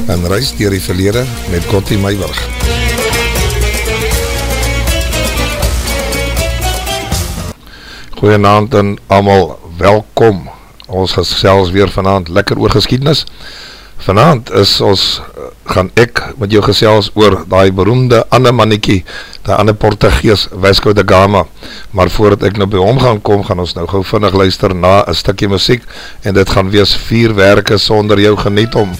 en reis deur die verlede met Connie Meiburg. Goeienaand en almal, welkom. Ons gesels weer vanaand lekker oor geskiedenis. Vanaand gaan ek met jou gesels oor die beroemde ander mannetjie, die ander Portugees, Vasco da Gama. Maar voordat ek nou by hom gaan kom, gaan ons nou gou vinnig luister na 'n stukkie musiek, en dit gaan wees 4 werke sonder jou, geniet hom.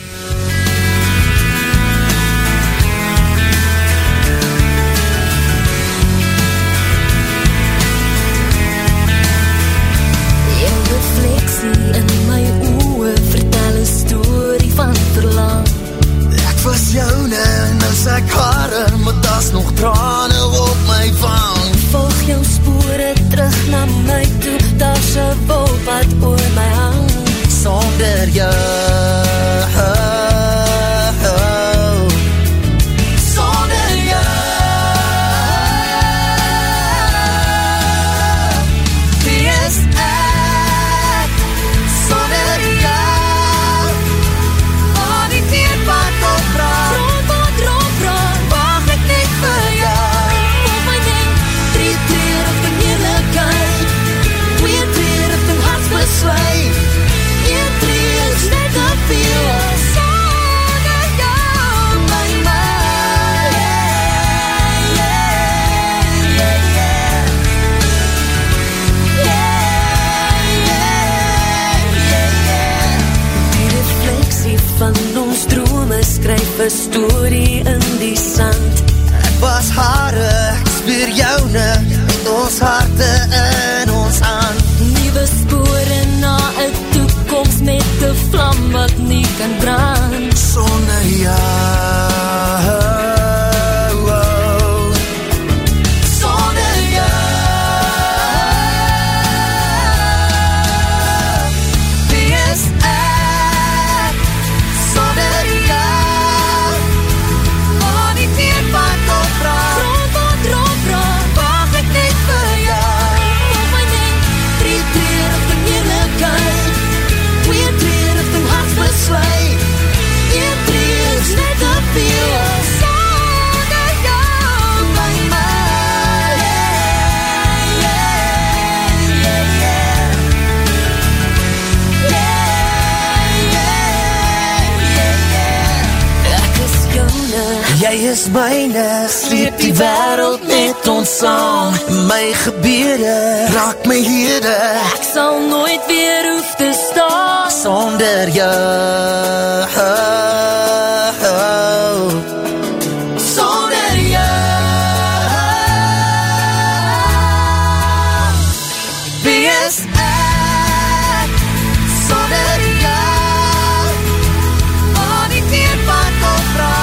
Storie in die sand. Ek was hare, ek spier joune, met ons harte in ons hand. Nuwe spore na 'n toekoms met 'n vlam wat nie kan brand. Sonder jou. Jy is myne, sleep die wêreld met ons saam. My gebede raak my hede. Ek sal nooit weer hoef te staan sonder jou. Sonder jou. Wie is ek sonder jou? Waar die teerpad opdraai.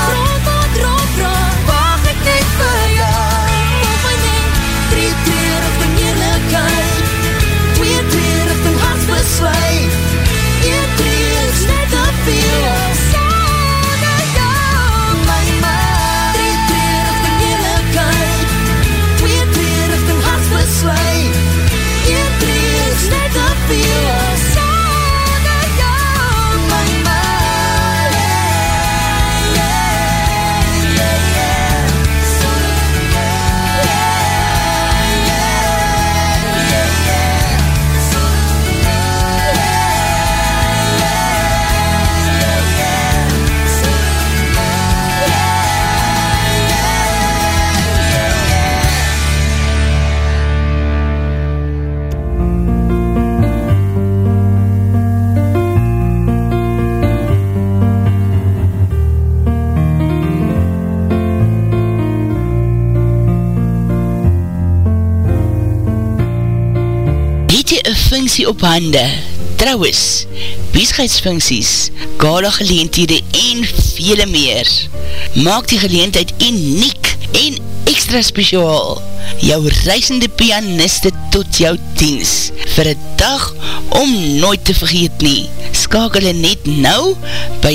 Funksie op hande, trouwens, besigheidsfunksies, gala geleenthede en vele meer. Maak die geleentheid uniek en extra spesiaal. Jou reisende pianiste tot jou diens, vir 'n dag om nooit te vergeet nie. Skakel net nou by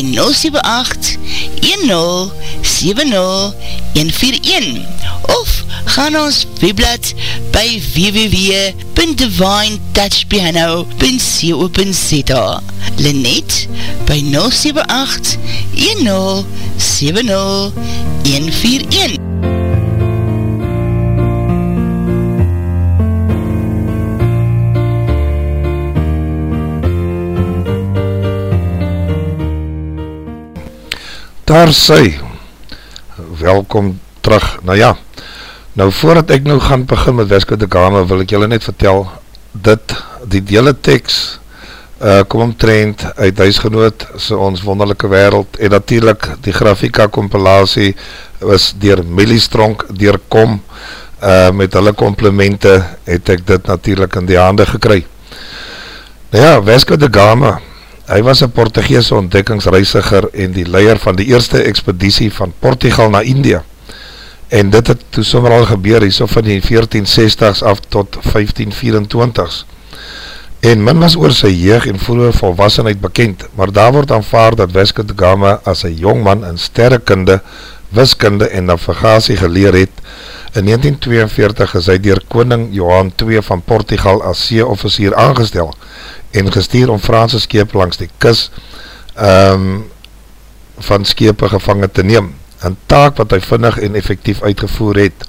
078-1070-141 of ga na ons webblad by www.v www.divinetouchpiano.co.za. Lenet by 078 1070 141. Daar sy, welkom terug. Nou ja, nou voordat ek nou gaan begin met Wesco de Gama, wil ek julle net vertel, die hele tekst kom omtrent uit Huisgenoot, so ons wonderlijke wereld, en natuurlijk die grafika compilatie was deur Millie-Stronk, deur Kom, met hulle komplimente het ek dit natuurlijk in die hande gekry. Nou ja, Wesco de Gama, hy was een Portugese ontdekkingsreisiger en die leier van die eerste expeditie van Portugal na India. En dit het toe sommer al gebeur, hier so van die 1460s af tot 1524s. En min was oor sy jeug en vroege volwassenheid bekend, maar daar word aanvaard dat Wesco de Gama as een jongman in sterrekunde, wiskunde en navigasie geleer het. In 1942 is hy deur koning Johan II van Portugal as see-officier aangestel en gestuur om Franse skepe langs die kus van skepe gevangen te neem. Een taak wat hy vinnig en effectief uitgevoer het.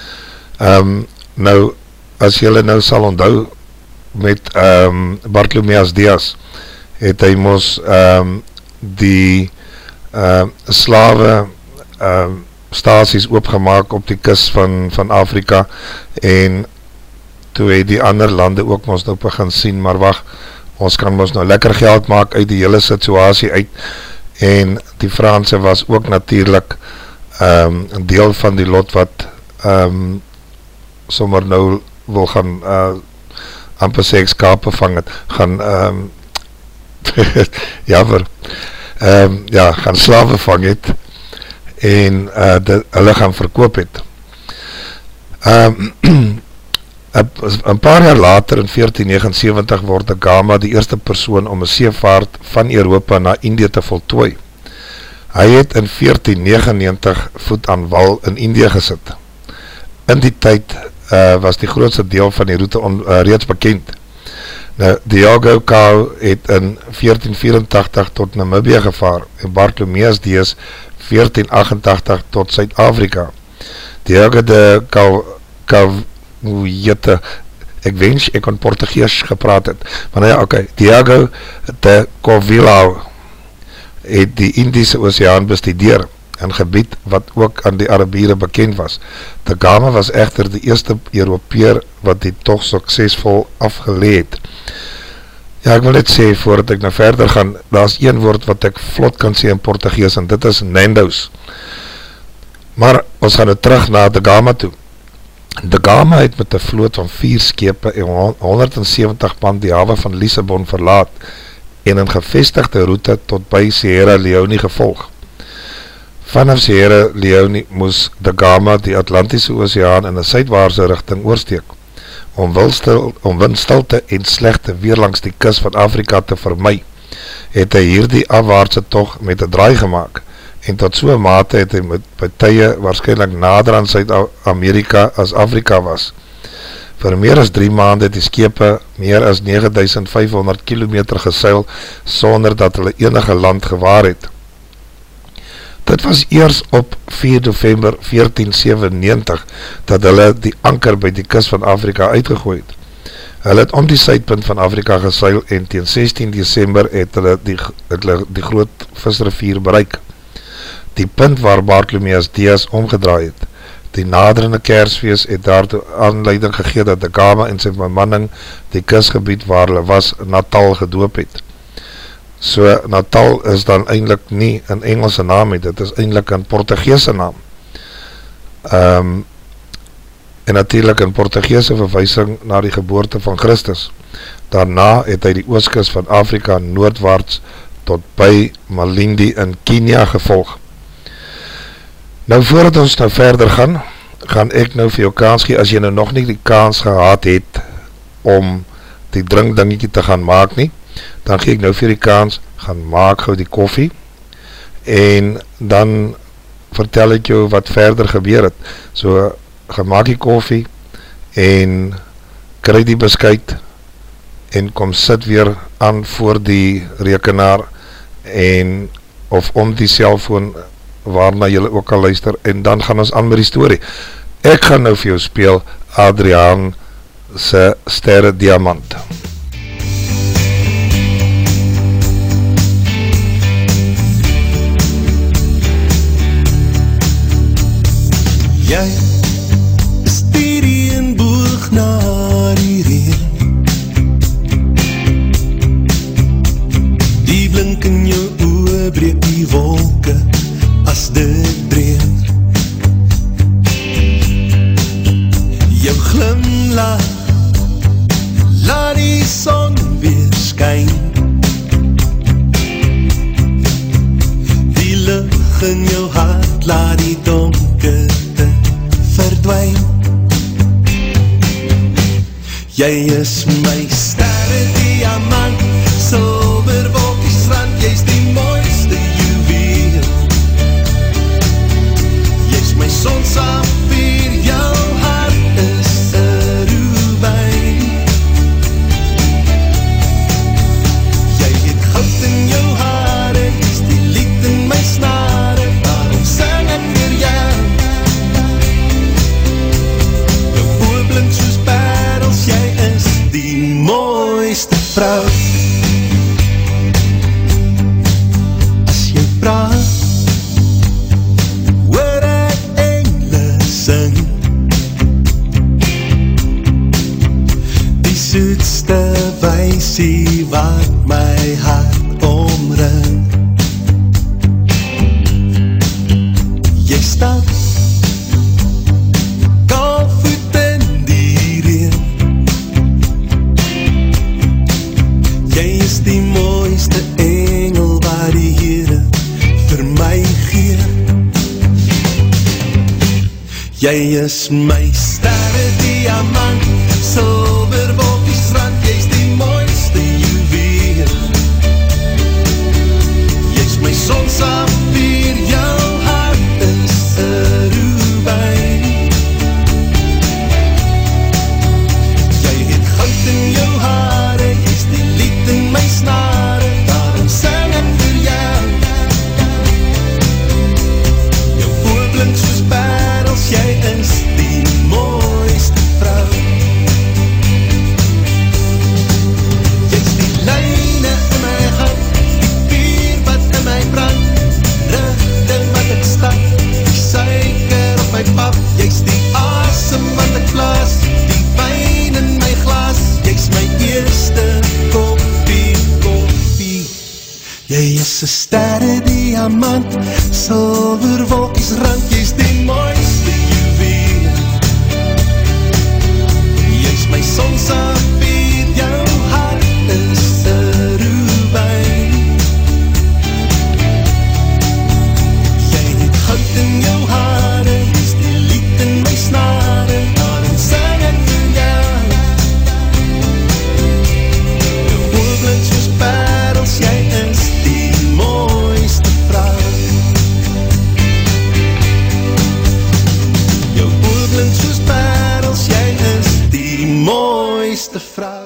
Nou, as jylle nou sal onthou met Bartolomeus Dias, het hy mos die slawe stasies oopgemaak op die kus van Afrika en toe het die ander lande ook mos nou begin sien, maar wacht, ons kan mos nou lekker geld maak uit die hele situasie uit en die Franse was ook natuurlijk een deel van die lot wat sommer nou wil gaan amper sê ek skape vang het, gaan gaan slawe vang het en hulle gaan verkoop het. Een paar jaar later in 1479 word de Gama die eerste persoon om een seevaart van Europa na Indië te voltooi. Hy het in 1499 voet aan wal in Indië gesit. In die tyd was die grootste deel van die route reeds bekend. Nou, Diogo Cao het in 1484 tot Namibia gevaar en Bartolomeus Dias 1488 tot Suid-Afrika. Diogo de ek wens ek kon Portugees gepraat het, maar nou ja, oké, Diogo de Covilhão het die Indiese Oceaan bestudeer, een gebied wat ook aan die Arabiere bekend was. De Gama was echter die eerste Europeer wat die toch suksesvol afgeleid. Ja, ek wil net sê, voordat ek nou verder gaan, daar is een woord wat ek vlot kan sê in Portugees, en dit is Nando's. Maar ons gaan nou terug na De Gama toe. De Gama het met 'n vloot van 4 skepe en 170 man die hawe van Lissabon verlaat en een gevestigde route tot by Sierra Leone gevolg. Vanaf Sierra Leone moes De Gama die Atlantiese Oceaan in 'n suidwaartse rigting oorsteek, om windstilte en slegte weer langs die kus van Afrika te vermy, het hy hierdie afwaartse tog met 'n draai gemaak, en tot so mate het hy met partye waarskynlik nader aan Suid-Amerika as Afrika was. Vir meer as 3 maande het die skepe meer as 9500 kilometer geseil, sonder dat hulle enige land gewaar het. Dit was eers op 4 November 1497 dat hulle die anker by die kus van Afrika uitgegooi het. Hulle het om die suidpunt van Afrika geseil en teen 16 December het hulle die groot visrivier bereik. Die punt waar Bartolomeus Dias omgedraai het. Die naderende Kersfees het daartoe aanleiding gegee dat De Gama en sy bemanning die kusgebied waar hulle was Natal gedoop het. So Natal is dan eintlik nie een Engelse naam het, dit is eintlik een Portugese naam. En natuurlijk een Portugese verwysing na die geboorte van Christus. Daarna het hy die ooskus van Afrika noordwaarts tot by Malindi in Kenia gevolg. Nou voordat ons nou verder gaan ek nou vir jou kans gee, as jy nou nog nie die kans gehad het om die drinkdingetje te gaan maak nie, dan gee ek nou vir die kans, gaan maak gauw die koffie, en dan vertel ek jou wat verder gebeur het. So, gaan maak die koffie, en kry die beskuit en kom sit weer aan voor die rekenaar en of om die cellfoon waarna jylle ook al luister en dan gaan ons aan met die story. Ek gaan nou vir jou speel Adriaan se Sterre Diamant. Jy is die reënboog na die reën, die blink in jou oë breek die wolke as dit dreun. Jou glimlach laat die son weer skyn, die lig in jou hart laat die donkerte verdwijn. Jy is my sterre diamant, silver wolkies rand, jy is die mooiste juweel. Jy is my sonsafier, jou hart is een rubijn. Jy het goud in jou hare, jy is die lied in my snare, daarom sing ek vir jou. Jou oor blink soos parels, jy is die mooiste vrou. As jy praat, hoor ek engle sing, die soetste wysie wat my hart omring. Jy stap kalvoet in die reën, jy is die mooiste engel wat die Here vir my gee. Jy is my sterre diamant, silver wolkies rand, jy is die mooiste juweel. Jy is my sonsafier, jou hart is een rubijn. Jy het goud in jou hare, jy is die lied in my snare, daarom sing ek vir jou. Jou oor blink soos parels, jy is die mooiste vrou. Jy is die lyne in my hart, die vuur wat in my brand, rigte wat ek stap, die suiker op my pap, jy is die asem wat ek blaas, die wyn in my glas, jy is my eerste koppie. Jy is een sterre diamant, silver wolkies rand, jy is die mooiste juweel. Jy is my sonsafier, jou hart is een rubijn. Jy het goud in jou hare, jy is die lied in my snare, daarom sing ek vir jou. Jou oor blink soos parels, jy is die mooiste vrou. Jou oor blink soos parels, jy is die mooiste vrou.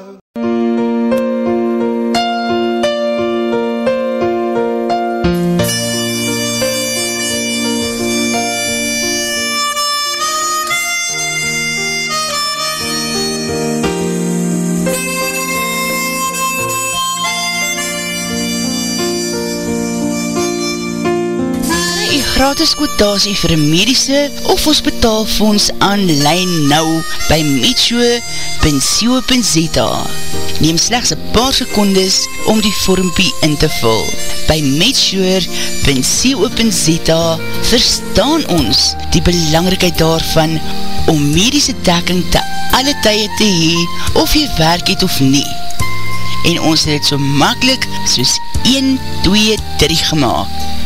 Gratis kwotasie vir 'n mediese of hospitaalfonds aanlyn nou by metshow.co.za. Neem slegs 'n paar sekondes om die vormpie in te vul. By metshow.co.za verstaan ons die belangrikheid daarvan om mediese dekking te alle tye te hee of jy werk het of nie. En ons het dit so maklik soos 1, 2, 3 gemaak.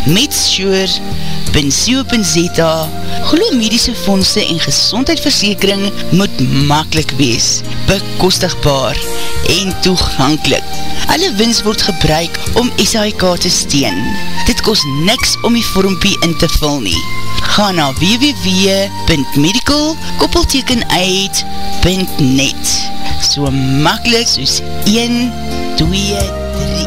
Metshow.co.za. Glo mediese fondse en gezondheidsversekering moet maklik wees, bekostigbaar en toeganklik. Alle wins word gebruik om SAIK te steun. Dit kost niks om die vormpie in te vul nie. Ga na www.medical-aid.net. so makkelijk soos 1, 2, 3.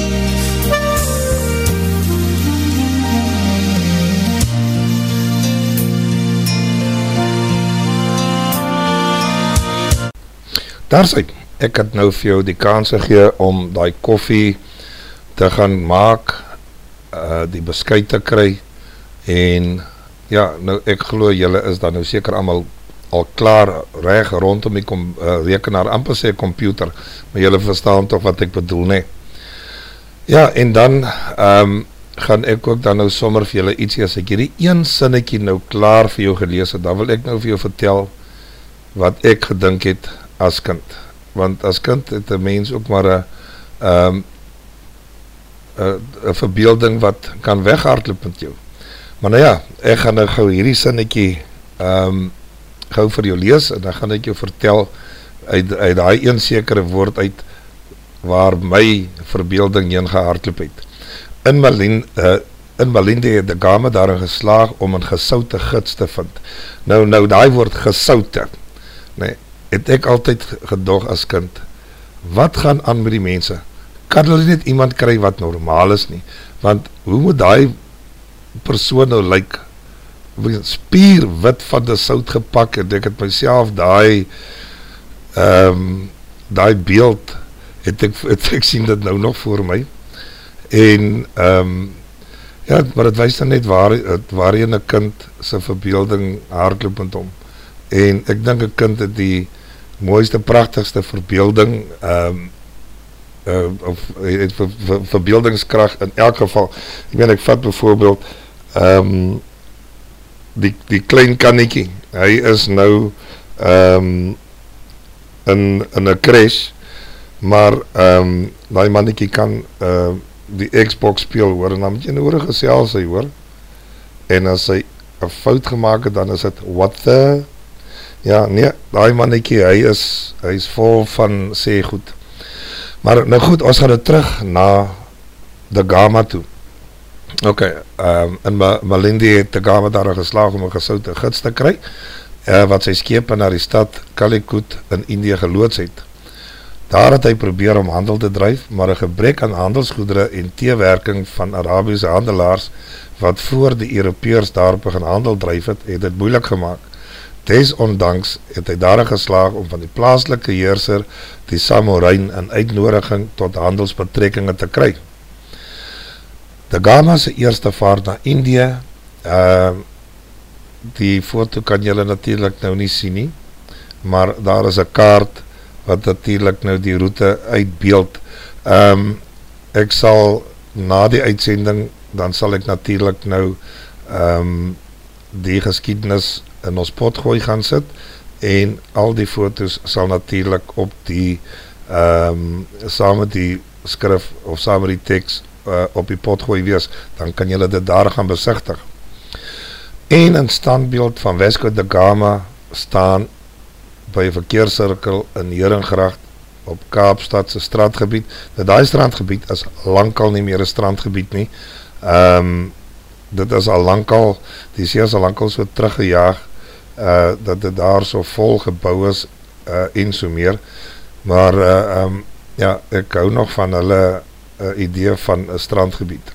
Daar sê, ek het nou vir jou die kans gegee om die koffie te gaan maak, die beskuit te kry, en ja, nou ek glo julle is dan nou seker allemaal al klaar reg rondom die rekenaar, amper sê computer, maar julle verstaan toch wat ek bedoel, nee. Ja, en dan gaan ek ook dan nou sommer vir julle ietsie, as ek hierdie een sinnetjie nou klaar vir jou gelees het, dan wil ek nou vir jou vertel wat ek gedink het as kind, want as kind het een mens ook maar een verbeelding wat kan weghardloop met jou. Maar nou ja, ek gaan nou gauw hierdie sinnetjie gauw vir jou lees, en dan gaan ek jou vertel uit die een sekere woord uit waar my verbeelding heen gehardloop het. In Malindi het de Gama daarin geslaag om een gesoute gids te vind. Nou die woord gesoute, nee, het ek altyd gedog as kind, wat gaan aan met die mense? Kan hulle net iemand kry wat normaal is nie? Want hoe moet die persoon nou lyk? Spier wit van die sout gepak, en ek het myself die beeld, het ek sien dit nou nog voor my, en ja, maar het wys dan net waarin een kind sy verbeelding hardloop met hom, en ek dink een kind het die mooiste, prachtigste verbeelding, of het verbeeldingskracht in elk geval. Ek meen, ek vat bijvoorbeeld die klein kannetjie, hy is nou in een crash, maar die mannetjie kan die Xbox speel, hoor, en dan moet jy nou oor gesels, hoor, en as hy een fout gemaakt het, dan is het, what the, ja, nee, die mannetjie, hy is vol van sê goed. Maar nou goed, ons gaan het terug na de Gama toe. Ok, in Malindi het de Gama daar geslaag om een gesoute gids te kry, wat sy skepe na die stad Calicut in Indië geloods het. Daar het hy probeer om handel te dryf, maar een gebrek aan handelsgoedere en teewerking van Arabiese handelaars, wat voor die Europeërs daar begin handel dryf het dit moeilik gemaakt. Desondanks het hy daar geslaag om van die plaaslike heerser die Samorein in uitnodiging tot handelsbetrekkinge te kry. De Gama se eerste vaart na Indië, die foto kan julle natuurlijk nou nie sien nie, maar daar is een kaart wat natuurlijk nou die route uitbeeld. Ek sal na die uitsending, dan sal ek natuurlijk nou die geskiedenis in ons potgooi gaan sit, en al die foto's sal natuurlijk op die saam met die skrif of saam met die tekst op die potgooi wees, dan kan julle dit daar gaan besigtig. En een standbeeld van Vasco da Gama staan by een verkeerscirkel in Heringgracht op Kaapstadse strandgebied. Die strandgebied is langkal nie meer een strandgebied nie. Dit is al langkal, die see is al langkal so teruggejaag, dat dit daar so vol gebouw is en so meer. Maar ja, ek hou nog van hulle idee van een strandgebied.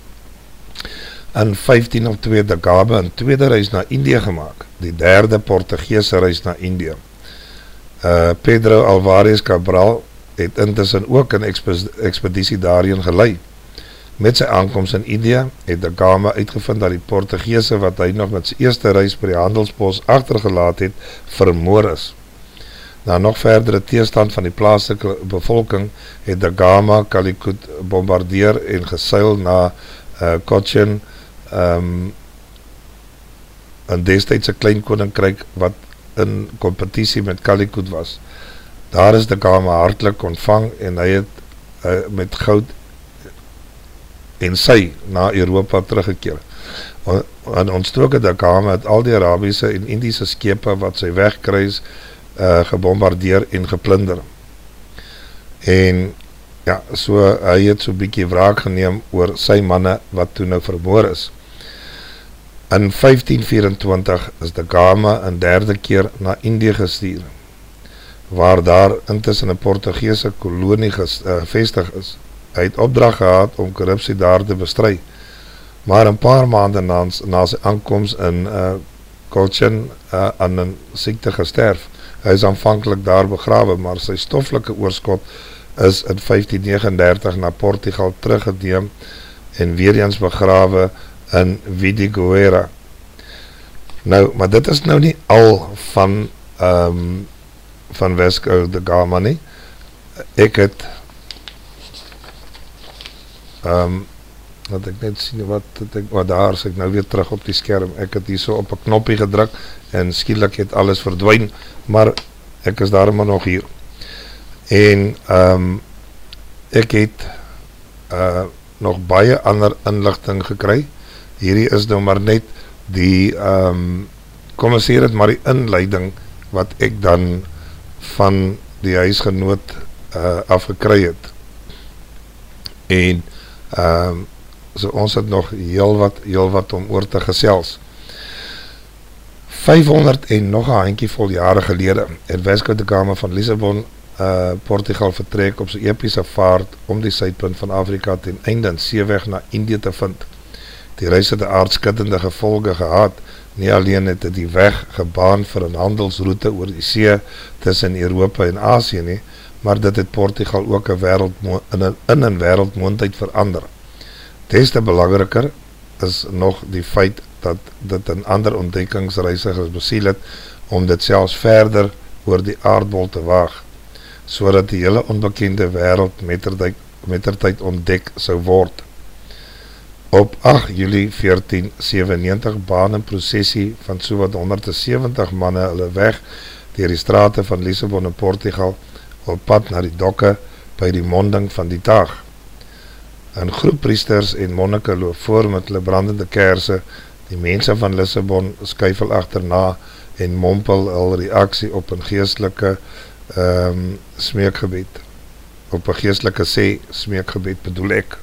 In 1502 de Gama een tweede reis na Indië gemaakt, die derde Portugese reis na Indië. Pedro Alvarez Cabral het intussen ook een expeditie daarin gelei. Met sy aankomst in Indië het de Gama uitgevind dat die Portugese wat hy nog met sy eerste reis by die handelspost achtergelaat het, vermoor is. Na nog verdere teestand van die plaaslike bevolking het de Gama Calicut bombardeer en geseil na Cochin, in destijdse klein koninkryk wat in competitie met Calicut was. Daar is de Gama hartelijk ontvang en hy het met goud en sy na Europa teruggekeer. En ontstoken de Gama het al die Arabiese en Indiese skepe wat sy wegkruis gebombardeer en geplunder. En ja, so hy het so bykie wraak geneem oor sy manne wat toe nou vermoor is. In 1524 is de Gama een derde keer na Indië gestuur. waar daar intussen 'n Portugese kolonie gevestig is. Hy het opdrag gehad om korrupsie daar te bestry, maar een paar maanden na sy aankoms in Cochin aan 'n siekte gesterf. Hy is aanvanklik daar begrawe, maar sy stoffelike oorskot is in 1539 na Portugal teruggeneem en weer eens begrawe in Vidigueira. Nou, maar dit is nou nie al van Vasco da Gama nie. Ek het wat ek net sien, wat daar is ek nou weer terug op die skerm, ek het hier so op 'n knoppie gedruk en skielik het alles verdwyn, maar ek is daar maar nog hier. En ek het nog baie ander inligting gekry. Hierdie is nou maar net die kom ons sê dit maar die inleiding wat ek dan van die huisgenoot afgekry het. En so ons het nog heel wat om oor te gesels. 500 en nog 'n handjie vol jare gelede het Vasco da Gama van Lissabon, Portugal vertrek op sy epiese vaart om die suidpunt van Afrika ten einde in seeweg na Indië te vind. Die reis het 'n aardskuddende gevolge gehad. Nie alleen het dit die weg gebaan vir 'n handelsroute oor die see tussen Europa en Asië nie, maar dit het Portugal ook in 'n wêreldmoondheid verander. Des te belangriker is nog die feit dat dit 'n ander ontdekkingsreisigers besiel het om dit selfs verder oor die aardbol te waag, sodat die hele onbekende wêreld mettertyd ontdek sou word. Op 8 Julie 1497 baan 'n prosessie van sowat 170 manne hulle weg deur die strate van Lissabon en Portugal op pad na die dokke by die monding van die Taag. 'n groep priesters en monnike loop voor met hulle brandende kerse. Die mense van Lissabon skuifel agterna en mompel hul reaksie op 'n geestelike smeekgebed. Op 'n geestelike smeekgebed bedoel ek.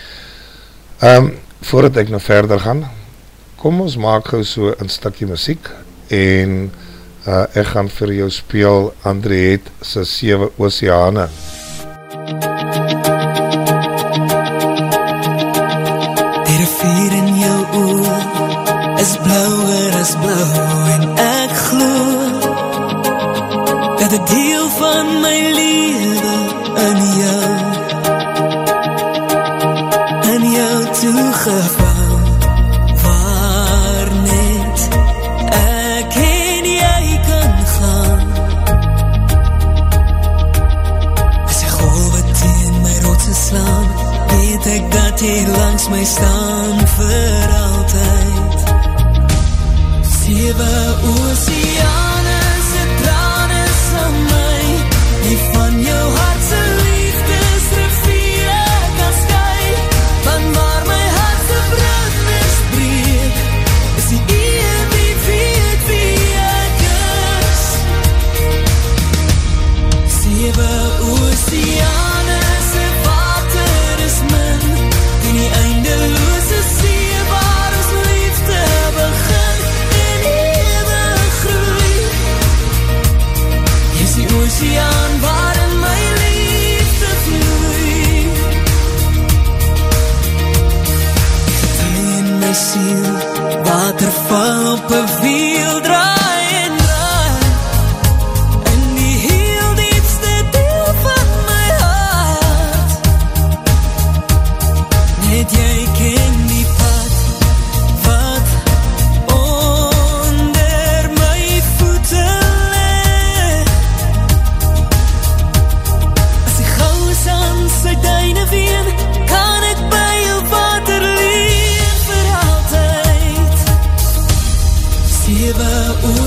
Voordat ek nou verder gaan, kom ons maak gou so 'n stukkie musiek en ek gaan vir jou speel Andriette se 7 Oseane. Die rivier in jou oë is blouer as blauw en ek glo dat 'n deel van my lewe in jou toegevou, waar net ek en jy kan gaan. As die golwe teen my rotse slaan, weet ek dat jy langs my staan vir altyd. 7 oseane se trane sal my nie van jou hart se liefdesriviere kan skei, van waar my hart se branders breek, is die een wie weet wie ek is. 7 oseane se water is min, en die eindelose see waar ons liefde begin en ewig groei. Jy is die oseaan waarin my liefde vloei. In my siel, waterval op 'n wiel, draai en draai, in die heel diepste deel van my hart. Net jy ken die pad wat onder my voete lê. As die goue aan sy duine ween, kan ek by jou water leef vir altyd. 7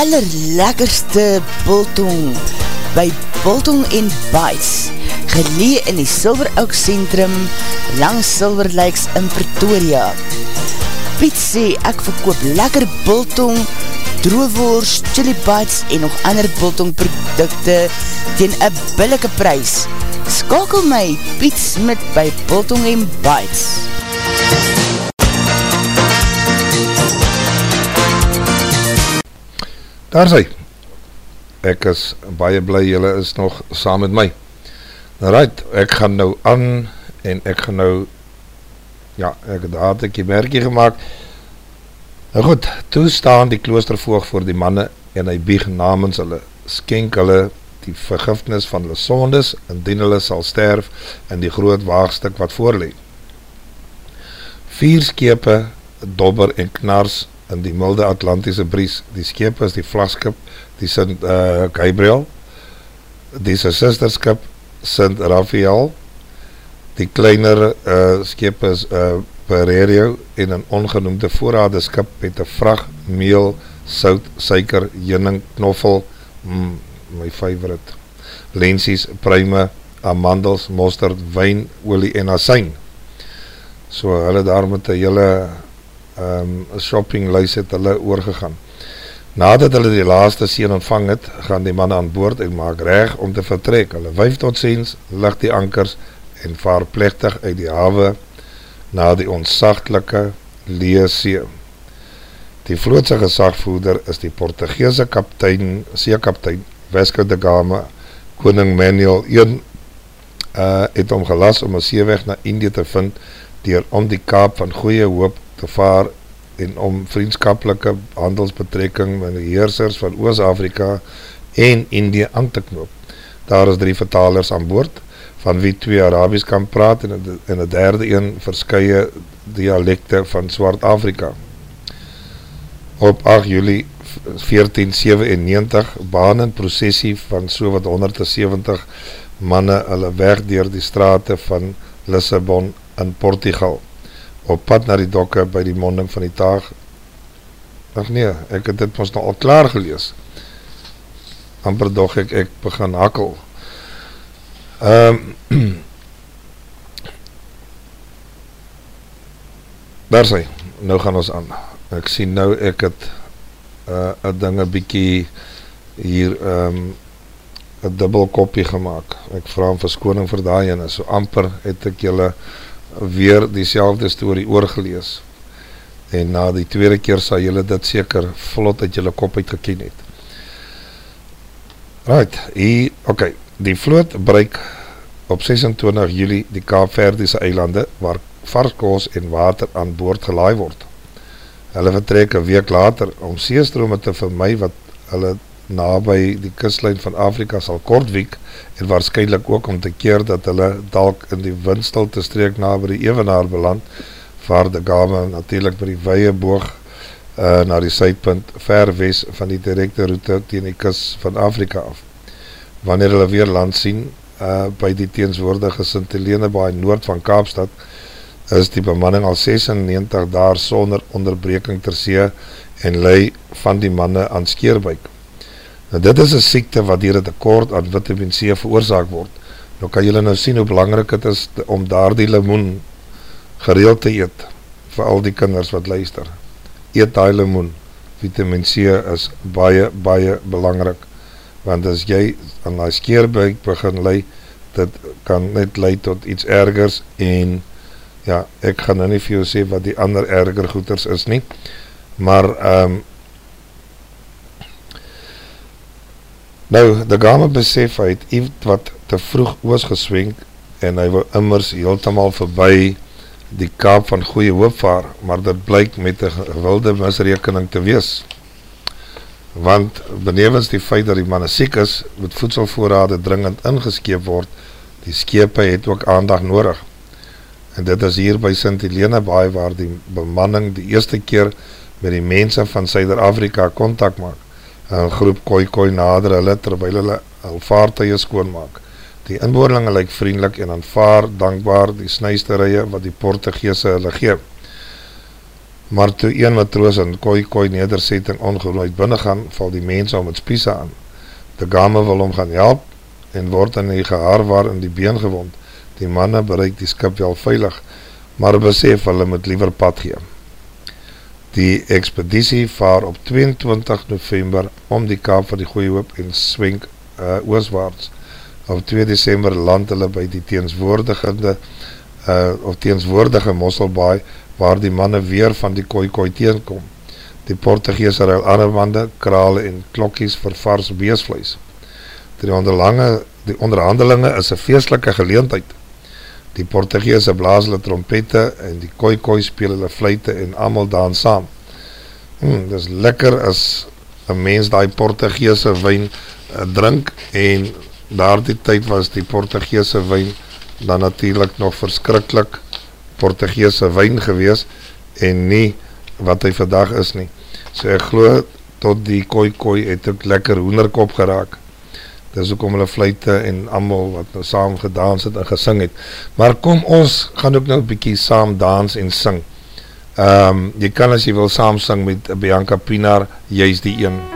allerlekkerste biltong by Biltong en Bites, gelee in die Silver Oak Centrum langs Silver Lakes in Pretoria. Piet sê ek verkoop lekker biltong, droewors, chili bites en nog ander biltong produkte teen 'n billike prys. Skakel my Piet Smit by Biltong en Bites. Daar is hy. Ek is baie bly julle is nog saam met my. Right, ek gaan nou aan en ek gaan nou, ja, ek het daar 'n merkie gemaak. Nou goed, toe staan die kloostervoog voor die manne en hy bieg namens hulle, skenk hulle die vergifnis van hulle sondes, indien hulle sal sterf in die groot waagstuk wat voorlê. 4 skepe, dobber en knars in die milde Atlantiese bries. Die skepe is die vlagskip, die Sint Gabriel, die sy sisterskip, Sint Raphael, die kleiner skepe is Pererio en een ongenoemde voorrade skip met 'n vrag, meel, sout, suiker, heuning, knoffel, my favorite, lensies, pruime, amandels, mosterd, wyn, olie en asyn. So hulle daar met 'n hele shoppinglys het hulle oorgegaan. Nadat hulle die laaste seun ontvang het, gaan die manne aan boord en maak reg om te vertrek. Hulle wyf tot ziens, lig die ankers en vaar plechtig uit die hawe na die onsagtelike Leë See. Die vlootse gesagvoerder is die Portugese seekaptein Vasco da Gama. Koning Manuel I het hom gelas om 'n seeweg na Indië te vind deur om die Kaap van Goeie Hoop te vaar en om vriendskaplike handelsbetrekking met die heersers van Oos-Afrika en Indië aan te knoop. Daar is 3 vertalers aan boord, van wie 2 Arabies kan praat en 'n derde een verskeie dialekte van Swart-Afrika. Op 8 Julie 1497 baan 'n prosessie van so wat 170 manne hulle weg deur die strate van Lissabon in Portugal, op pad na die dokke by die monding van die Taag. Ag nee, ek het dit mos nou al klaar gelees. Amper dog ek begin hakkel. Daar sê, nou gaan ons aan. Ek sien nou, ek het 'n ding 'n bietjie hier 'n dubbel kopie gemaak. Ek vra om verskoning vir daai ene, so amper het ek julle weer dieselfde storie oorgelees. En na die tweede keer sal julle dit seker vlot uit julle kop uitgeken het. Right, hier, okay, die vloot bereik op 26 Julie die Kaapverdiese eilande, waar vars kos en water aan boord gelaai word. Hulle vertrek 'n week later om seestrome te vermy wat hulle naby die kuslyn van Afrika sal kortwiek en waarskynlik ook om te keer dat hulle dalk in die windstilte streek naby die Ewenaar beland, vaar de Gama natuurlik by die wye boog na die suidpunt ver wes van die direkte roete teen die kus van Afrika af. Wanneer hulle weer land sien by die teenswoordige Sint Helena Baai noord van Kaapstad, is die bemanning al 96 daar sonder onderbreking ter see en ly van die manne aan skeerbuik. Nou, dit is 'n siekte wat deur 'n tekort aan Vitamiin C veroorsaak word. Nou kan julle nou sien hoe belangrik het is om daardie lemoen gereeld te eet, vir al die kinders wat luister. Eet daai lemoen, Vitamiin C is baie, baie belangrik, want as jy aan die skeerbuik begin ly, dit kan net lei tot iets ergers, en ja, ek gaan nou nie vir jou sê wat die ander erger goeters is nie, maar nou, de Gama besef, hy het iets wat te vroeg oos geswenk, en hy wil immers heeltemal verby die Kaap van Goeie Hoop vaar, maar dit blyk met 'n gewilde misrekening te wees. Want benewens die feit dat die manne siek is, moet voedselvoorrade dringend ingeskeep word, die skepe het ook aandag nodig. En dit is hier by Sint Helena Baai waar die bemanning die eerste keer met die mense van Suider-Afrika kontak maak. 'n groep koi nader hulle terwyl hulle hul vaartuie skoonmaak. Die inboorlinge lyk vriendelik en aanvaar dankbaar die snysterye wat die Portugese hulle gee. Maar toe een matroos in Khoi nedersetting ongeluid binnengaan, val die mense om het spiese aan. De Gama wil hom gaan help en word in die gehaarwaar in die been gewond. Die manne bereik die skip wel veilig, maar besef hulle moet liever pad gee. Die expeditie vaar op 22 November om die Kaap van die Goeie Hoop en swenk ooswaarts. Op 2 December land hulle by die teenswoordige Mosselbaai, waar die manne weer van die Khoi teenkom. Die Portugese ruil armbande, krale en klokkies vir vars beesvleis. Die onderhandelinge is 'n feestelike geleentheid. Die Portugese blaas hulle trompette en die Khoi speel hulle fluite en almal dans saam. Dis lekker as 'n mens die Portugese wyn drink, en daardie tyd was die Portugese wyn dan natuurlijk nog verskriklik Portugese wyn gewees en nie wat hy vandag is nie. So ek glo tot die Khoi het ook lekker hoenderkop geraak. Dis ook om hulle fluite en almal wat nou saam gedans het en gesing het. Maar kom ons gaan ook nou 'n bietjie saam dans en sing. Jy kan as jy wil saam sing met Bianca Pienaar, jy is die een.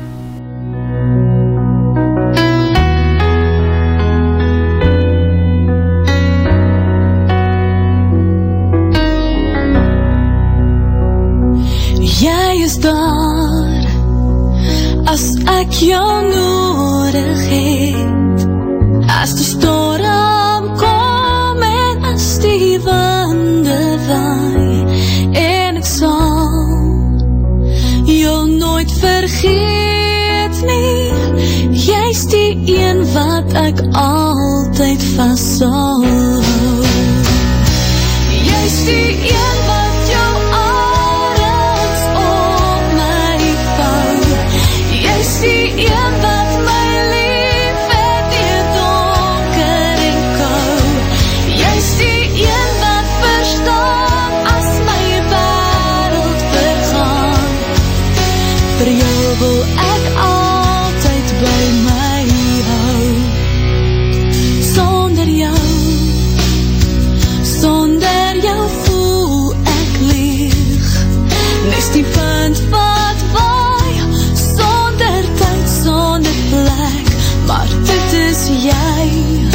Jy is daar as ek jou nodig het, as die storm kom en as die winde waai, en ek sal jou nooit vergeet nie. Jy's die een wat ek altyd vas sal hou. Jy's die een wat jou arms om my vou. Jy's die een wat my lief het deur donker en kou. Jy's die een wat verstaan as my wêreld vergaan. Vir jou wil ek altyd by my hou. Sonder jou voel ek leeg. Nes die wind wat waai, sonder tyd, sonder plek, maar dit is jy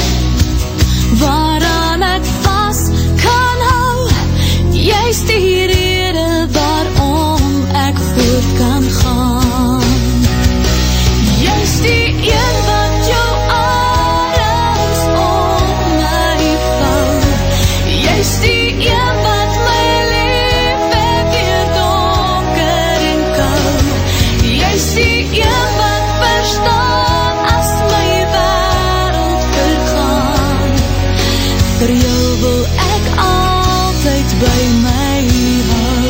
waaraan ek vas kan hou. Jy's die rede waarom ek voort kan gaan. Jy's die een wat jou arms om my vou. Jy's die een wat my lief het deur donker en kou. Jy's die een wat verstaan as my wêreld vergaan. Vir jou wil ek altyd by my hou.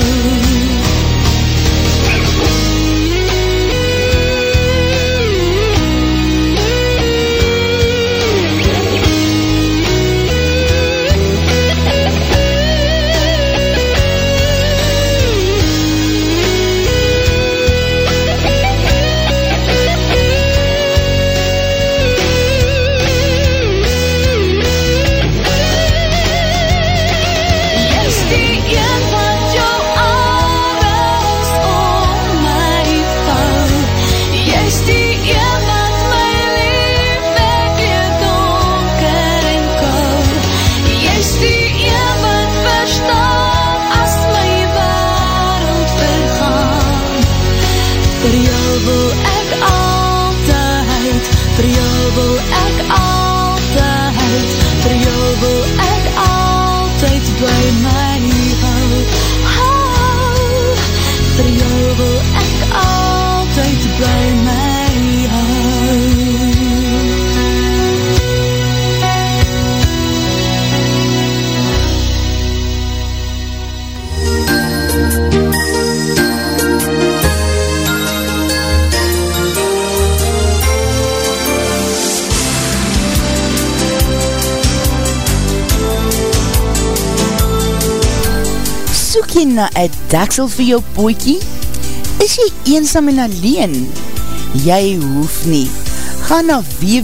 Soek jy na 'n daksel vir jou pootjie? Is jy eensaam en alleen? Jy hoef nie. Ga na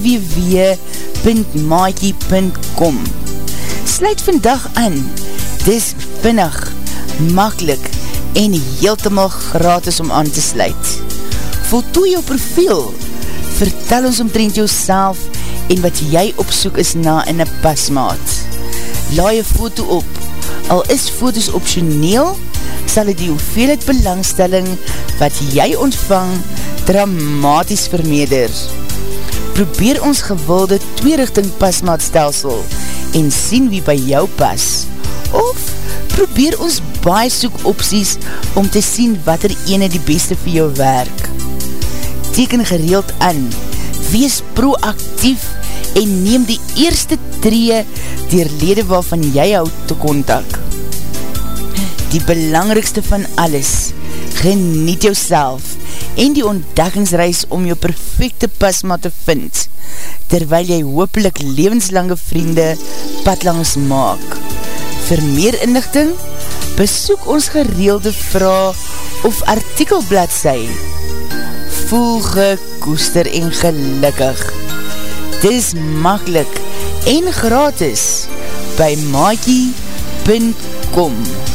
www.maatjie.com. Sluit vandag aan. Dis vinnig, maklik en heeltemal gratis om aan te sluit. Voltooi jou profiel, vertel ons omtrent jouself en wat jy opsoek is na in 'n pasmaat. Laai 'n foto op, al is foto's opsioneel, sal dit die hoeveelheid belangstelling wat jy ontvang dramaties vermeerder. Probeer ons gewilde twee-rigting pasmaatstelsel en sien wie by jou pas. Of probeer ons baie soek opsies om te sien watter ene die beste vir jou werk. Teken gereeld aan, wees proactief en neem die eerste tree deur lede waarvan jy hou te kontak. Die belangrikste van alles, geniet jouself en die ontdekkingsreis om jou perfecte pasmaat te vind, terwyl jy hopelik lewenslange vriende padlangs maak. Vir meer inligting, besoek ons gereelde vraag of artikelbladsy. Voel gekoester en gelukkig. Dit is makkelijk en gratis by maakie.com.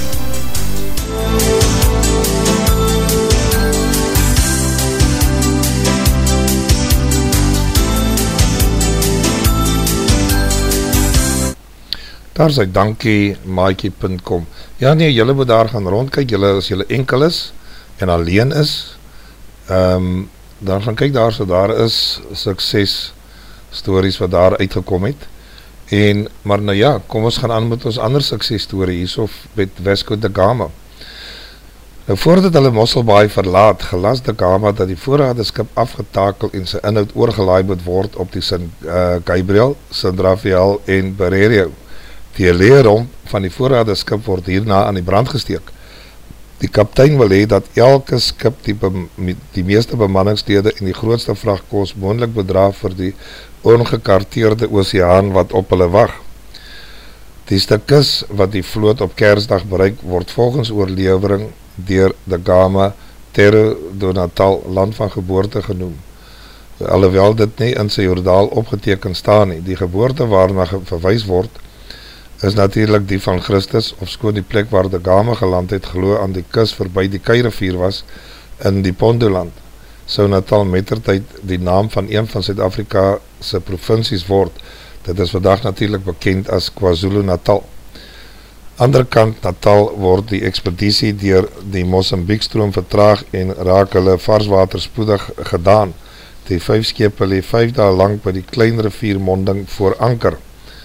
Daar is hy, dankie, maakie.com. Ja nee, jylle moet daar gaan rondkyk, as jylle enkel is en alleen is, dan gaan kyk daar, so daar is sukses stories wat daar uitgekom het, maar nou ja, kom ons gaan aan met ons ander sukses story hierso met Vasco da Gama. Nou voordat hulle Mosselbaai verlaat, gelas da Gama dat die voorraderskip afgetakel en sy inhoud oorgelaai moet word op die San Gabriel, San Rafael en Barreiro. Die leeromp van die voorraderskip word hierna aan die brand gesteek. Die kaptein wil hê dat elke skip die meeste bemanningslede en die grootste vragkos moontlik bedra vir die ongekarteerde oseaan wat op hulle wag. Die stuk kus wat die vloot op Kersdag bereik word volgens oorlewering deur da Gama Terra do Natal, land van geboorte genoem. Alhoewel dit nie in sy jordaal opgeteken staan nie, die geboorte waarna verwys word is natuurlijk die van Christus, ofskoon die plek waar da Gama geland het glo aan die kus verby die Kei-rivier was in die Pondoland. Sou Natal mettertyd die naam van een van Suid-Afrika se provinsies word. Dit is vandag natuurlijk bekend as KwaZulu-Natal. Ander kant Natal word die expeditie deur die Mosambiekstroom vertraag en raak hulle varswater spoedig gedaan. Die 5 skepe lê 5 dae lang by die klein riviermonding voor anker.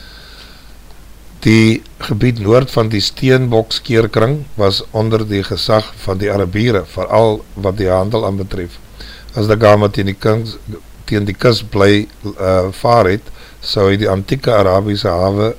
Die gebied noord van die Steenbokskeerkring was onder die gesag van die Arabiere, veral wat die handel aanbetref. As da Gama teen die kus bly vaar het, sou hy die antieke Arabiese hawe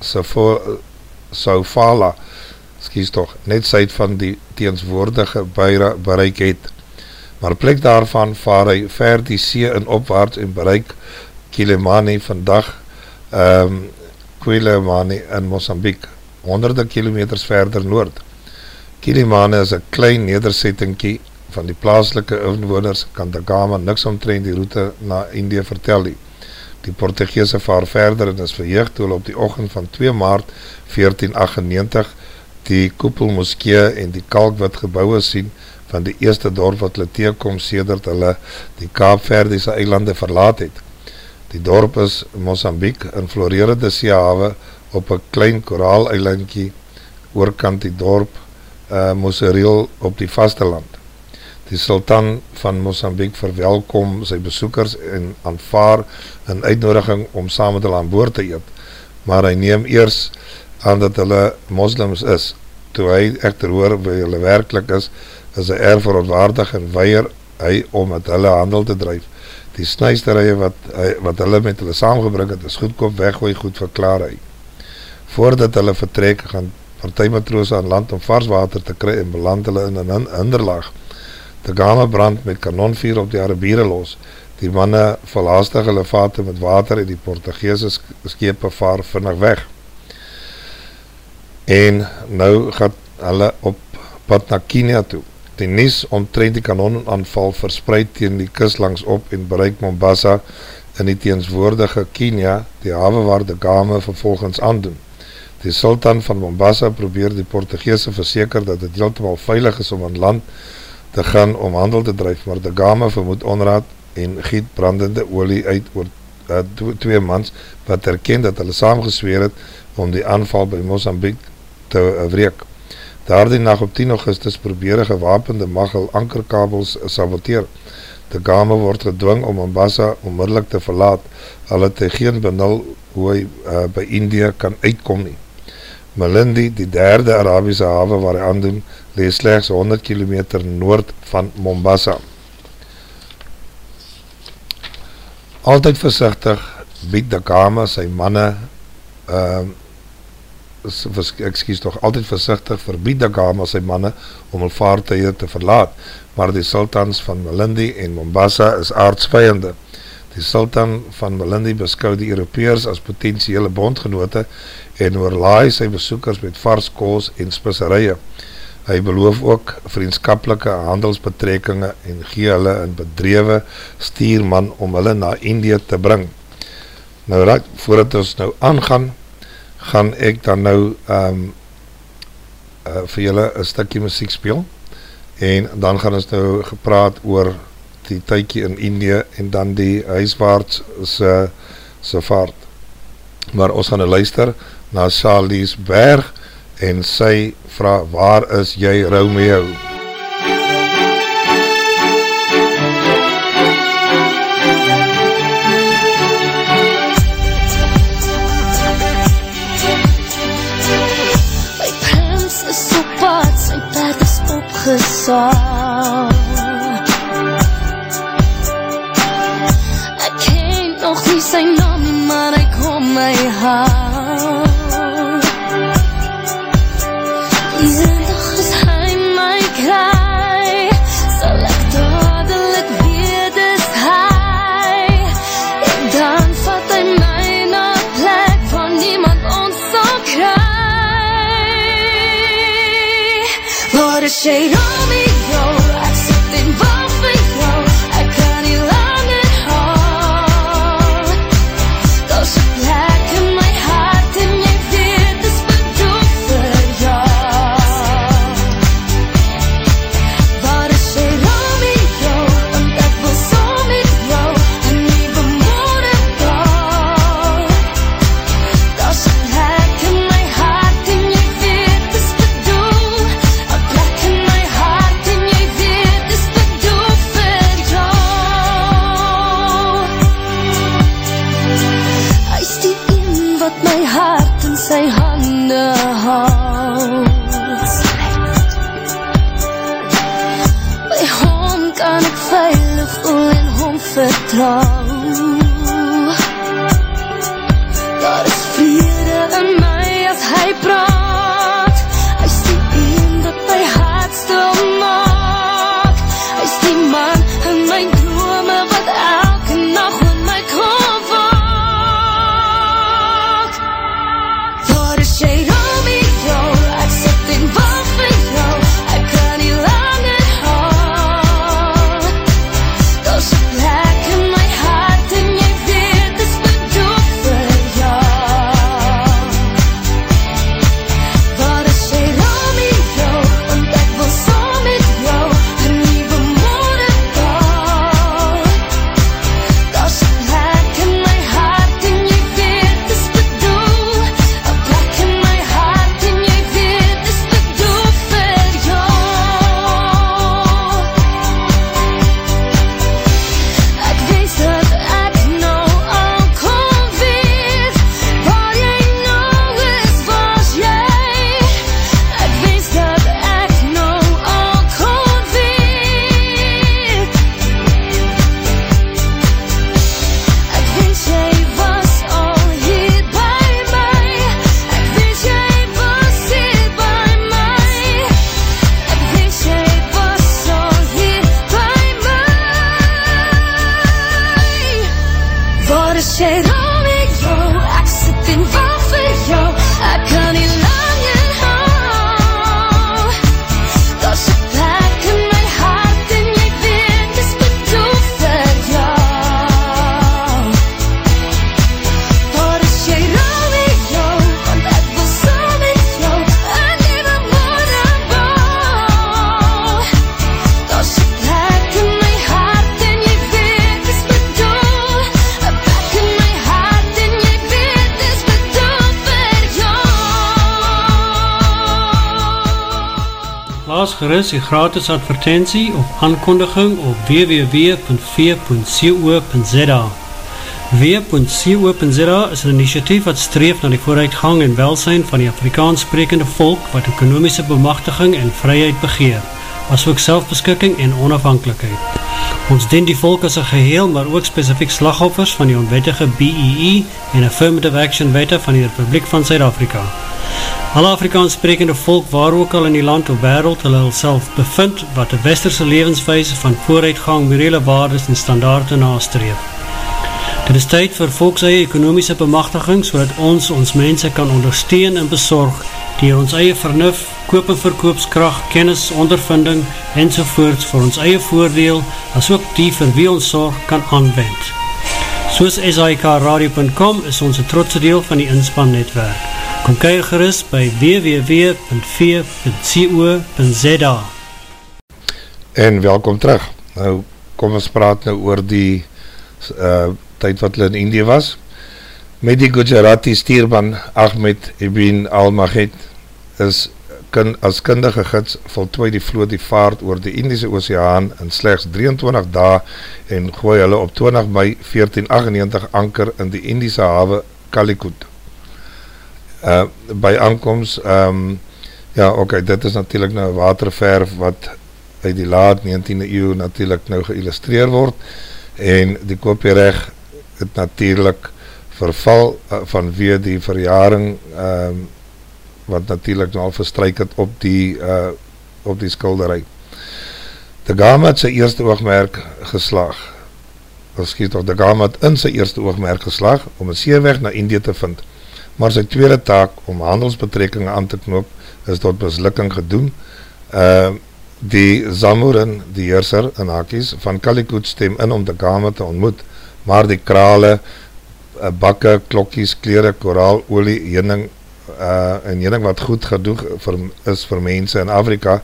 Sofala, net suid van die teenswoordige Beira bereik het. Maar plek daarvan vaar hy ver die see in opwaarts en bereik Quilimane vandag Quilimane in Mosambik, honderde kilometers verder noord. Quilimane is 'n klein nedersettingkie van die plaaslike inwoners, kan da Gama niks omtrent die route na Indië vertel nie. Die Portugese vaar verder en is verheug toe hulle op die oggend van 2 Maart 1498 die koepelmoskee en die kalkwit gebouwe sien van die eerste dorp wat hulle teekom sedert hulle die Kaapverdiese eilande verlaat het. Die dorp is Mosambik, in florerende seehawe op 'n klein koraal-eilandjie oorkant die dorp Mosereel op die vasteland. Die sultan van Mosambik verwelkom sy besoekers en aanvaar 'n uitnodiging om saam met hulle aan boord te eet, maar hy neem eers aan dat hulle moslims is. Toe hy echter hoor wie hulle werklik is hy erg verontwaardig en weier hy om met hulle handel te dryf. Die snuisterye wat hulle met hulle saamgebring het, is goedkoop weggooi goed, verklaar hy. Voordat hulle vertrek, gaan partymatroose aan land om varswater te kry en beland hulle in 'n hinderlaag. Da Gama brand met kanonvuur op die Arabiere los. Die manne volhaastig hulle vate met water en die Portugese skepe vaar vinnig weg. En nou gaan hulle op pad na Kenia toe. Die nuus omtrent die kanonaanval verspreid teen die kus langs op en bereik Mombasa in die teenswoordige Kenia, die hawe waar da Gama vervolgens aandoen. Die sultan van Mombasa probeer die Portugese verseker dat dit heeltemal veilig is om aan land te gaan om handel te dryf, maar Da Gama vermoed onraad en giet brandende olie uit oor 2 mans wat erken dat hulle saamgesweer het om die aanval by Mozambique te wreek. Daardie nag op 10 Augustus probeer 'n gewapende mag hul ankerkabels saboteer. Da Gama word gedwing om Mombasa onmiddellik te verlaat, al het hy geen benul hoe hy by Indië kan uitkom nie. Malindi, die 3de Arabiese hawe waar hy aandoen, lees slegs 100 kilometer noord van Mombasa. Altyd versigtig bied Da Gama sy manne altyd versigtig verbied Da Gama sy manne om hul vaartuie te verlaat, maar die sultans van Malindi en Mombasa is aardsvijande. Die sultan van Malindi beskou die Europeërs as potentiële bondgenote en oorlaai sy besoekers met vars kos en speserye. Hy beloof ook vriendskaplike handelsbetrekkinge en gee hulle in bedrewe stuurman om hulle na Indië te bring. Nou, voordat ons nou aangaan, gaan ek dan nou vir julle 'n stukkie musiek speel en dan gaan ons nou gepraat oor die tydjie in Indië en dan die huiswaarts se vaart. Maar ons gaan nou luister na Charlies Berg en sy vra, waar is jy Romeo? My prins is op pad, sy pad is opgesaal. Ek ken nog nie sy naam, maar hy kom my haal. Eendag as hy my kry, sal ek dadelijk weet is hy. En dan vat hy my na plek van niemand ons sal kry. Waar is jy Romeo, ek sit en wag vir jou, ek kan nie langer hou. Daar's 'n plek in my hart en jy weet dis bedoel vir jou. Waar is jy Romeo, want ek wil saam met jou 'n nuwe môre bou. Daar's 'n plek in my hart en jy weet dis bedoel, 'n plek in my hart en jy weet dis bedoel vir jou. Hy is die een wat my hart in sy hande hou. By hom kan ek veilig voel en hom vertrou. Daar is vrede in my as hy praat. Hy is die een wat my hart stil maak. Hy is die man in my drome wat elke nag met my kom waak. Waar is jy Romeo, ek sit en wag vir jou, ek kan nie langer hou. Daar's 'n plek in my hart en jy weet dis bedoel vir jou. Waar is jy Romeo, want ek wil saam met jou 'n nuwe môre bou. Daar's 'n plek in my hart en jy weet dis bedoel, 'n plek in my Plaas gerus die gratis advertensie of aankondiging op www.v.co.za. W.co.za is 'n inisiatief wat streef na die vooruitgang en welsyn van die Afrikaans sprekende volk wat ekonomiese bemagtiging en vryheid begeer, asook selfbeskikking en onafhanklikheid. Ons dien die volk as 'n geheel, maar ook spesifiek slagoffers van die onwettige BEE en Affirmative Action wette van die Republiek van Suid-Afrika. Alle Afrikaans sprekende volk waar ook al in die land of wêreld hulle self bevind, wat 'n westerse lewenswyse van vooruitgang, morele waardes en standaarde nastreef. Dit is tyd vir volkseie ekonomiese bemagtiging, sodat ons mense kan ondersteun en besorg, deur ons eie vernuf, koop- en verkoopskrag, kennis, ondervinding ensovoorts vir ons eie voordeel, asook die vir wie ons sorg kan aanwend. Soos SAIKradio.com is ons 'n trotse deel van die inspannetwerk. Kom kyk gerus by www.v.co.za. En welkom terug. Nou, kom ons praat nou oor die tyd wat hulle in Indië was. Met die Gujarati stuurman Ahmed Ibn al-Maghed is as kundige gids voltooi die vloot die vaart oor die Indiese Oseaan in slegs 23 dae en gooi hulle op 20 Mei 1498 anker in die Indiese hawe Calicut. By aankoms, dit is natuurlijk nou 'n waterverf wat uit die laat 19e eeu natuurlijk nou geïllustreer word, en die kopiereg het natuurlijk verval vanweë die verjaring wat natuurlijk nou al verstryk het op die skildery. De Gama het sy eerste oogmerk geslaag, De Gama het in sy eerste oogmerk geslaag om 'n seeweg na Indië te vind, maar sy tweede taak om handelsbetrekkinge aan te knoop is tot mislukking gedoen. Die Zamorin, die heerser in hakies van Calicut, stem in om de Gama te ontmoet, maar die krale, bakke, klokkies, klere, koraal, olie, heuning en heuning wat goed gedoen is vir mense in Afrika,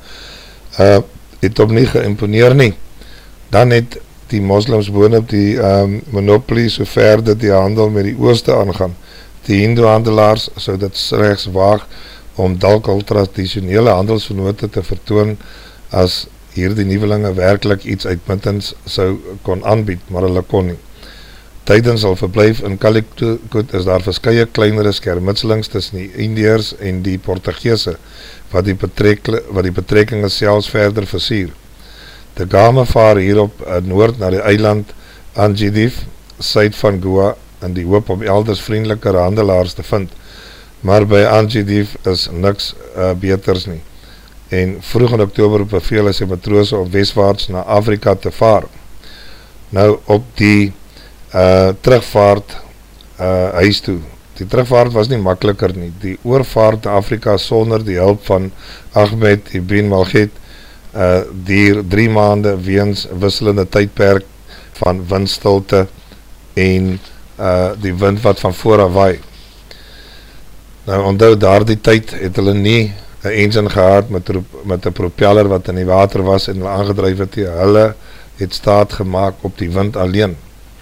het hom nie geïmponeer nie. Dan het die moslims boonop die monopolie so ver dat die handel met die ooste aangaan. Die hindoe-handelaars sou dit slegs waag om dalk al tradisionele handelsvernote te vertoon as hierdie nuwelinge werklik iets uitmuntends sou kon aanbied, maar hulle kon nie. Tydens al verblyf in Calicut is daar verskeie kleinere skermutselings tussen die Indiërs en die Portugese, wat die betrekkinge selfs verder versier. De Gama vaar hierop noord na die eiland Anjidif, suid van Goa, in die hoop om elders vriendeliker handelaars te vind, maar by Anjidif is niks beters nie. En vroeg in Oktober beveel hy sy matrose om westwaarts na Afrika te vaar. Nou op die terugvaart huis toe. Die terugvaart was nie makkeliker nie. Die oorvaart na Afrika sonder die hulp van Ahmed Ibn Maghed dier 3 maande weens wisselende tydperk van windstilte en die wind wat van voor af waai. Nou onthou, daar die tyd het hulle nie 'n engine gehad met 'n propeller wat in die water was en hulle aangedryf het. Hulle het staat gemaak op die wind alleen.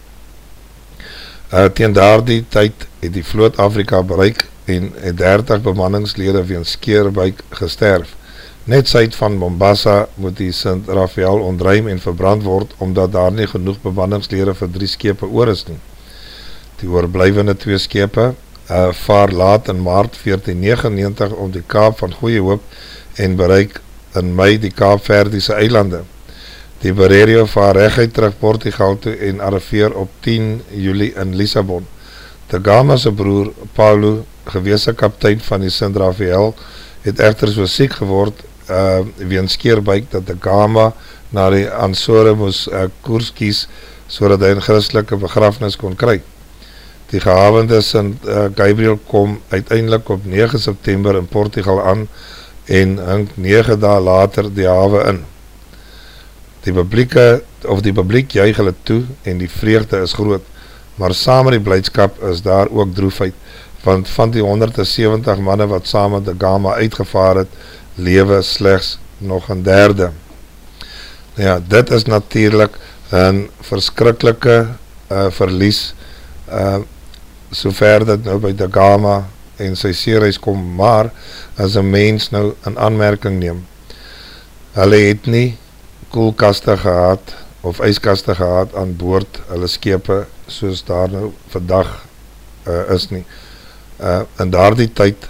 Teen daardie tyd het die vloot Afrika bereik en het 30 bemanningslede weens skeerbuik gesterf. Net suid van Mombasa moet die St. Raphael ontruim en verbrand word, omdat daar nie genoeg bemanningslede vir 3 skepe oor is nie. Die oorblywende 2 skepe vaar laat in Maart 1499 om die Kaap van Goeie Hoop en bereik in Mei die Kaapverdiese eilande. Die Bererio vaar reguit terug Portugal toe en arriveer op 10 Julie in Lissabon. De Gama se broer Paulo, gewese kaptein van die St. Raphael, het egter so siek geword weens skeerbuik dat De Gama na die Ansore moes koers kies, sodat hy 'n Christelike begrafnis kon kry. Die gehavende St. Gabriel kom uiteindelik op 9 September in Portugal aan en hink 9 dae later die hawe in. Die publiek juig hulle toe en die vreugde is groot, maar saam met die blydskap is daar ook droefheid, want van die 170 manne wat saam met De Gama uitgevaar het, lewe slegs nog 1/3. Ja, dit is natuurlijk 'n verskriklike verlies, sover dit nou by De Gama en sy seereis kom, maar as 'n mens nou in aanmerking neem, hulle het nie koelkaste gehad of yskaste gehad aan boord hulle skepe soos daar nou vandag is nie. In daardie tyd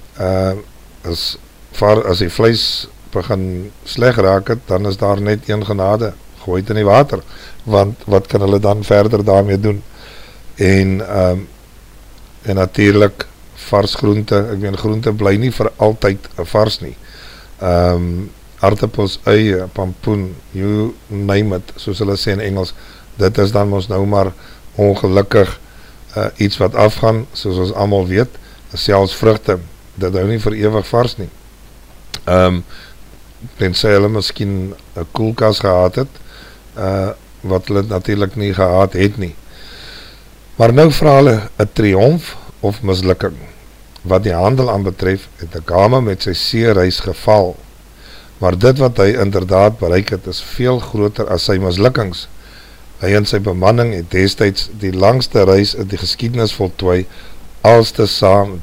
as die vleis begin sleg raak het, dan is daar net een genade, gooi het in die water, want wat kan hulle dan verder daarmee doen? En natuurlijk vars groente, ek meen groente bly nie vir altyd vars nie. Aardappels, eie, pampoen, you name it, soos hulle sê in Engels, dit is dan ons nou maar ongelukkig iets wat afgaan, soos ons allemaal weet, selfs vrugte, dit hou nie vir ewig vars nie. Tensy hulle miskien 'n koelkas gehad het, wat hulle natuurlijk nie gehad het nie. Maar nou vra hulle 'n triomf of mislukking. Wat die handel aanbetref, het Da Gama met sy seereis geval, maar dit wat hy inderdaad bereik het, is veel groter as sy mislukkings. Hy en sy bemanning het destyds die langste reis in die geskiedenis voltooi, als te saam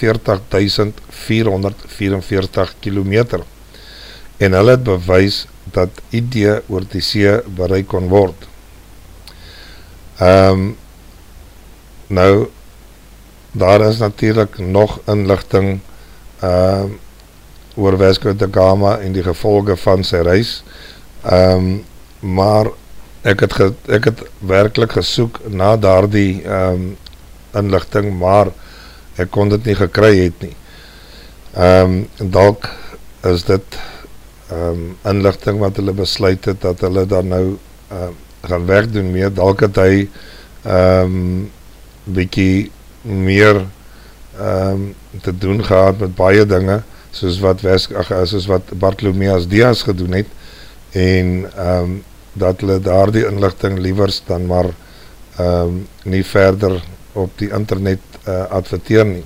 43.444 kilometer. En hulle het bewys dat idee oor die see bereik kon word. Nou, daar is natuurlijk nog inligting oor Vasco da Gama en die gevolge van sy reis, maar ek het werkelijk gesoek na daardie inligting, maar ek kon dit nie gekry het nie. Dalk is dit inligting wat hulle besluit het, dat hulle dan nou gaan wegdoen mee, dalk het hy bietjie meer te doen gehad met baie dinge, soos wat Bartolomeus Diaz gedoen het, en dat hulle daar die inligting liewers dan maar nie verder op die internet adverteer nie.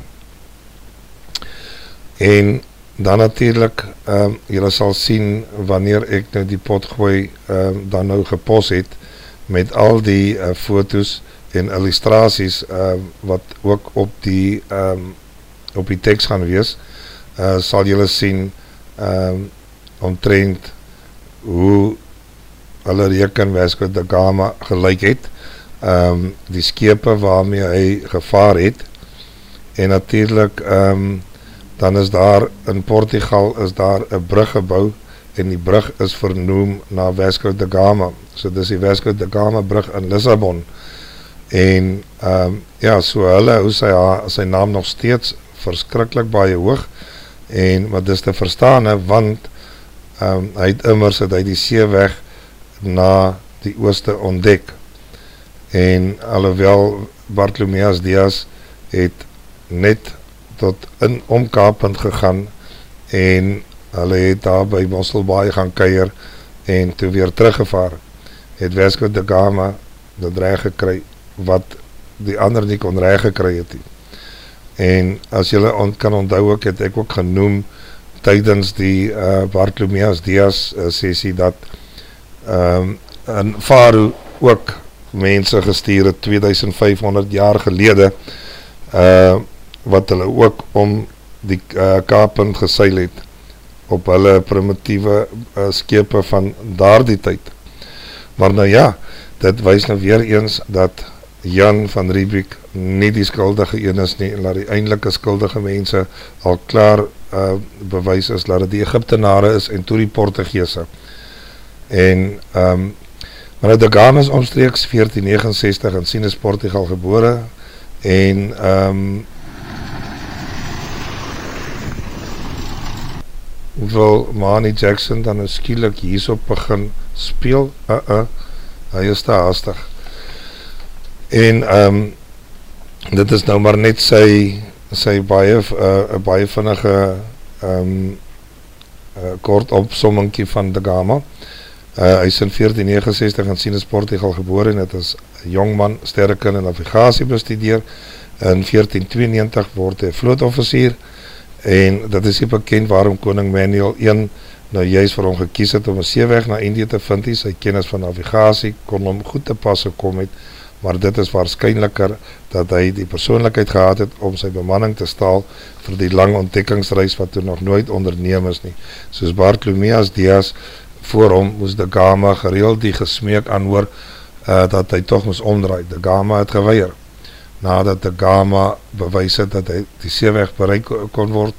En dan natuurlijk, julle sal sien, wanneer ek nou die potgooi dan nou gepos het, met al die foto's en illustrasies wat ook op die tekst gaan wees, sal julle sien omtrent hoe hulle reken Vasco da Gama gelyk het, die skepe waarmee hy gevaar het, en natuurlijk dan is daar in Portugal is daar 'n brug gebou, en die brug is vernoem na Vasco da Gama, so dis die Vasco da Gama brug in Lissabon, en ja, so hulle hou sy naam nog steeds verskriklik baie hoog, maar dis te verstaan, want hy het immers die seeweg na die ooste ontdek, en alhoewel Bartolomeus Diaz het net tot in omkapend gegaan, en hulle het daar by Mosselbaai gaan kuier, en toe weer teruggevaar, het Vasco da Gama dit reg gekry, wat die ander nie kon reg gekry het nie. En as julle kan onthou ook, het ek ook genoem, tydens die Bartolomeus Diaz sessie, dat in Faro ook mense gestuur het 2500 jaar gelede, wat hulle ook om die Kaappunt geseil het, op hulle primitieve skepe van daardie tyd. Maar nou ja, dit wys nou weer eens, dat Jan van Riebeeck nie die skuldige een is nie, en dat die eindelike skuldige mense al klaar bewys is, dat het die Egyptenare is, en toe die Portugese. En maar da Gama is omstreeks 1469 in Sines, Portugal gebore, en wil Manny Jackson dan nou skielik hierso begin speel? Hy is te haastig. En dit is nou maar net sy baie vinnige kort opsommingkie van da Gama. Hy is in 1469 in Sines, Portugal gebore, en het is jongman sterrekunde en navigasie bestudeer. In 1492 word hy vlootofficier, en dit is nie bekend waarom koning Manuel I nou juist vir hom gekies het om 'n seeweg na Indië te vind. Sy kennis van navigasie kon hom goed te pas gekom het, maar dit is waarskynliker dat hy die persoonlikheid gehad het om sy bemanning te staal vir die lang ontdekkingsreis wat toe nog nooit onderneem is nie. Soos Bartholomeus Diaz voor hom moes Da Gama gereeld die gesmeek aanhoor dat hy toch moes omdraai. Da Gama het geweier. Nadat Da Gama bewys het dat hy die seeweg bereik kon word,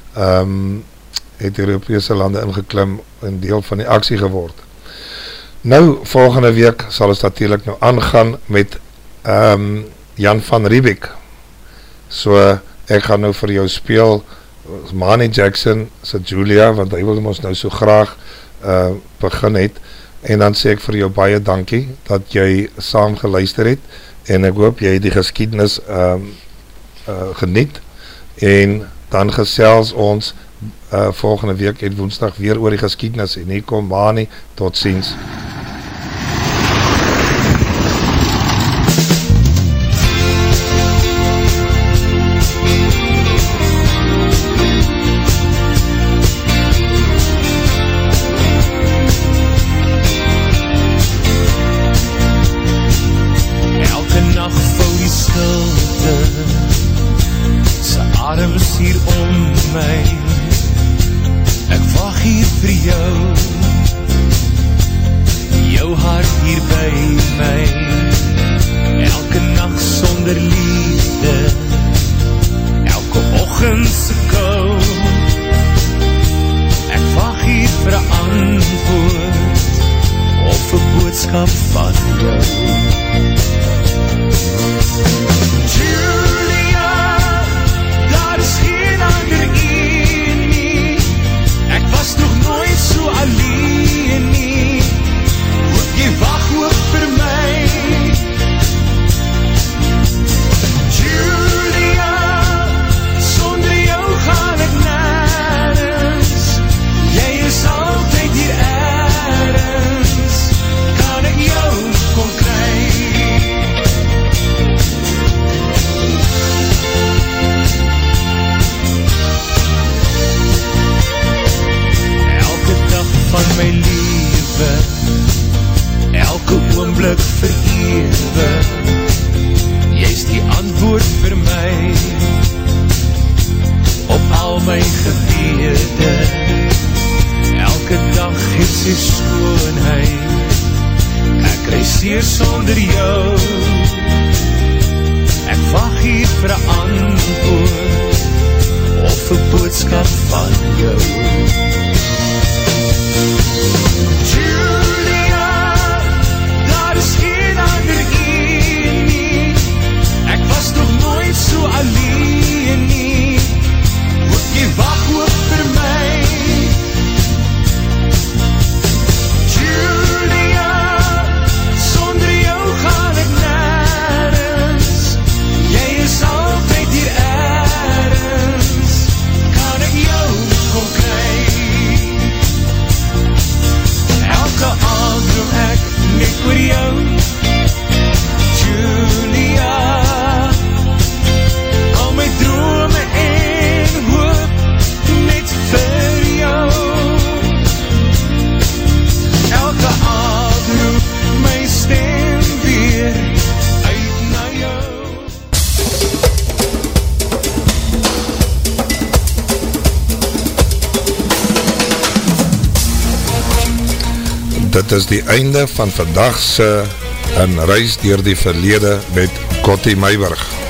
het Europese lande ingeklim en deel van die aksie geword. Nou, volgende week sal ons natuurlijk nou aangaan met Jan van Riebeeck. So, ek gaan nou vir jou speel Manny Jackson se Julia, want hy wil ons nou so graag begin het, en dan sê ek vir jou baie dankie dat jy saam geluister het, en ek hoop jy die geskiedenis geniet, en dan gesels ons volgende week en woensdag weer oor die geskiedenis, en hier kom Manny, tot ziens. Dit is die einde van vandagse 'n reis deur die verlede met Kottie Meiburg.